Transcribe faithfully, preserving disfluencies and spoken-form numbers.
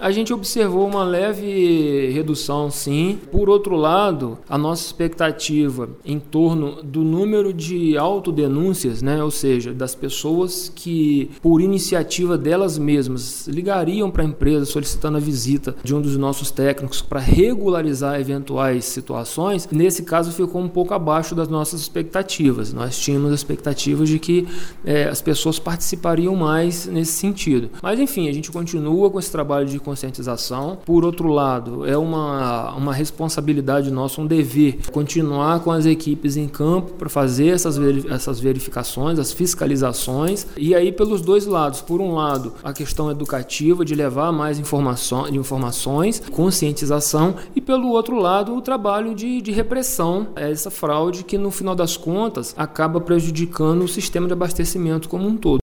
A gente observou uma leve redução, sim. Por outro lado, a nossa expectativa em torno do número de autodenúncias, né, ou seja, das pessoas que, por iniciativa delas mesmas, ligariam para a empresa solicitando a visita de um dos nossos técnicos para regularizar eventuais situações, nesse caso ficou um pouco abaixo das nossas expectativas. Nós tínhamos a expectativa de que eh, as pessoas participariam mais nesse sentido. Mas, enfim, a gente continua com esse trabalho de conscientização. Por outro lado, é uma, uma responsabilidade nossa, um dever, continuar com as equipes em campo para fazer essas, essas verificações, as fiscalizações, e aí pelos dois lados. Por um lado, a questão educativa de levar mais informação, informações, conscientização, e pelo outro lado, o trabalho de, de repressão a essa fraude que, no final das contas, acaba prejudicando o sistema de abastecimento como um todo.